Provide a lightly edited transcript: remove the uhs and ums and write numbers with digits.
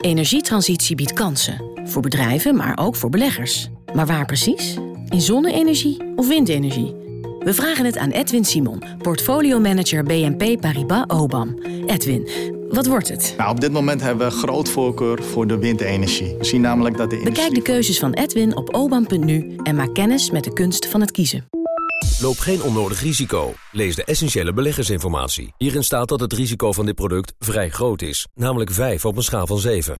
Energietransitie biedt kansen. Voor bedrijven, maar ook voor beleggers. Maar waar precies? In zonne-energie of windenergie? We vragen het aan Edwin Simon, portfolio-manager BNP Paribas OBAM. Edwin, wat wordt het? Nou, op dit moment hebben we groot voorkeur voor de windenergie. We zien namelijk dat de industrie... Bekijk de keuzes van Edwin op obam.nu en maak kennis met de kunst van het kiezen. Loop geen onnodig risico. Lees de essentiële beleggersinformatie. Hierin staat dat het risico van dit product vrij groot is. Namelijk 5 op een schaal van 7.